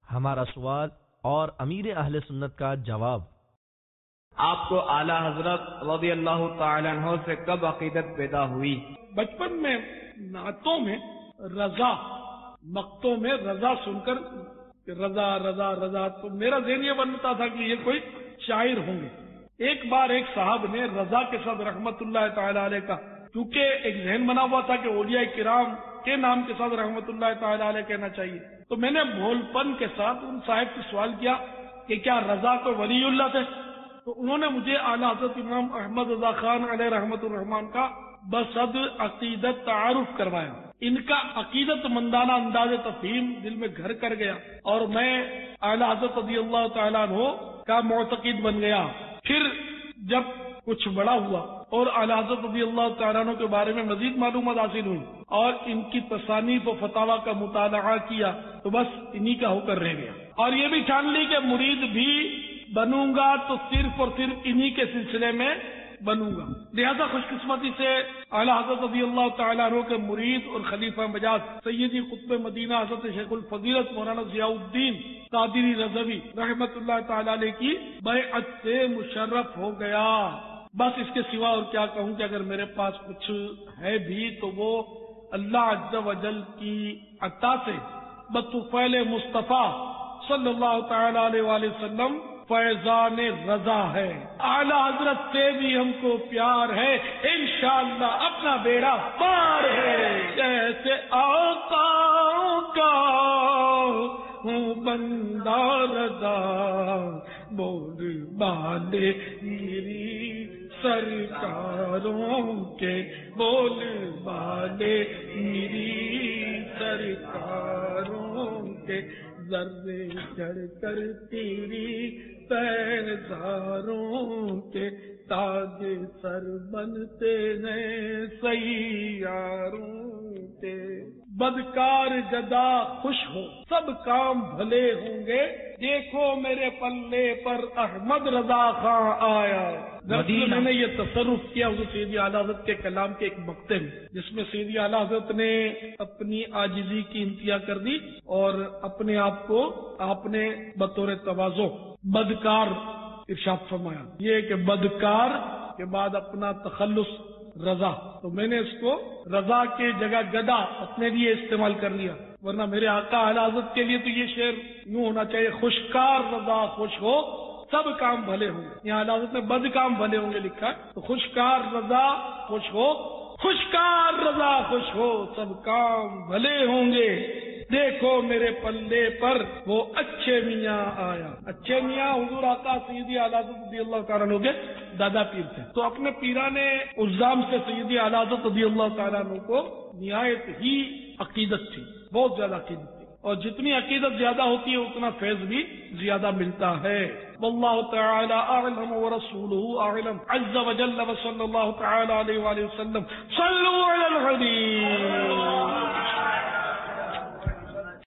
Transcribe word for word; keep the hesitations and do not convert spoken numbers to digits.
ہمارا سوال اور امیر اہل سنت کا جواب۔ آپ کو اعلیٰ حضرت رضی اللہ تعالی عنہ سے کب عقیدت پیدا ہوئی؟ بچپن میں نعتوں میں رضا، مقتوں میں رضا سن کر رضا رضا رضا تو میرا ذہن یہ بنتا تھا کہ یہ کوئی شاعر ہوں گے۔ ایک بار ایک صاحب نے رضا کے ساتھ رحمت اللہ تعالی علیہ کا، کیونکہ ایک ذہن بنا ہوا تھا کہ اولیاء کرام کے نام کے ساتھ رحمت اللہ تعالی علیہ کہنا چاہیے، تو میں نے بھول پن کے ساتھ ان صاحب سے سوال کیا کہ کیا رضا کو ولی اللہ تھے؟ تو انہوں نے مجھے اعلیٰ حضرت امام احمد رضا خان علیہ رحمت الرحمان کا بصد عقیدت تعارف کروایا۔ ان کا عقیدت مندانہ انداز تفہیم دل میں گھر کر گیا اور میں اعلیٰ حضرت رضی اللہ تعالیٰ عنہ کا معتقد بن گیا۔ پھر جب کچھ بڑا ہوا اور اعلیٰ حضرت رضی اللہ تعالیٰ عنہ کے بارے میں مزید معلومات حاصل ہوئی اور ان کی تصانیف و فتاوی کا مطالعہ کیا تو بس انہی کا ہو کر رہ گیا، اور یہ بھی جان لی کہ مرید بھی بنوں گا تو صرف اور صرف انہی کے سلسلے میں بنوں گا۔ لہذا خوش قسمتی سے اعلیٰ حضرت رضی اللہ تعالیٰ عنہ کے مرید اور خلیفہ مجاز سیدی قطب مدینہ حضرت شیخ الفضیلت مولانا ضیاء الدین قادری رضوی رحمت اللہ تعالیٰ علیہ کی بیعت سے مشرف ہو گیا۔ بس اس کے سوا اور کیا کہوں کہ اگر میرے پاس کچھ ہے بھی تو وہ اللہ عز و جل کی عطا سے بطفیل مصطفیٰ صلی اللہ تعالیٰ علیہ وآلہ وسلم فیضان رضا ہے۔ اعلیٰ حضرت سے بھی ہم کو پیار ہے، انشاءاللہ اپنا بیڑا پار ہے۔ جیسے آقا کا ہوں بندہ رضا، بول بالے میری سرکاروں کے، بول بالے میری سرکاروں کے، ذرے چڑھ کر تیری پیزاروں کے، تاج سر بنتے ہیں سیاروں کے۔ بدکار جدا خوش ہو، سب کام بھلے ہوں گے، دیکھو میرے پلے پر احمد رضا خان آیا۔ دراصل میں نے یہ تصرف کیا حضرت سیدی اعلیٰ حضرت کے کلام کے ایک مقطع میں، جس میں سیدی اعلیٰ حضرت نے اپنی عاجزی کی انتہا کر دی اور اپنے آپ کو آپ نے بطور تواضع بدکار ارشاد فرمایا، یہ کہ بدکار کے بعد اپنا تخلص رضا، تو میں نے اس کو رضا کے جگہ گدا اپنے لیے استعمال کر لیا، ورنہ میرے آقا اعلیٰ حضرت کے لیے تو یہ شعر یوں ہونا چاہیے، خوشکار رضا خوش ہو سب کام بھلے ہوں گے۔ یہاں اعلیٰ حضرت نے بد کام بھلے ہوں گے لکھا ہے، تو خوشکار رضا خوش ہو، خوشکار رضا خوش ہو سب کام بھلے ہوں گے، دیکھو میرے پلے پر وہ اچھے میاں آیا۔ اچھے میاں حضور آقا سیدی اعلیٰ حضرت رضی اللہ تعالیٰ عنہ کے دادا پیر تھے، تو اپنے پیرانے الزام سے سیدی اعلیٰ حضرت رضی اللہ تعالیٰ عنہ کو نہایت ہی عقیدت تھی، بہت زیادہ عقیدت تھی، اور جتنی عقیدت زیادہ ہوتی ہے اتنا فیض بھی زیادہ ملتا ہے۔ واللہ تعالی اعلم ورسولہ اعلم عز وجل وصلی اللہ تعالی علیہ وآلہ وسلم صلوا علی الحبیب۔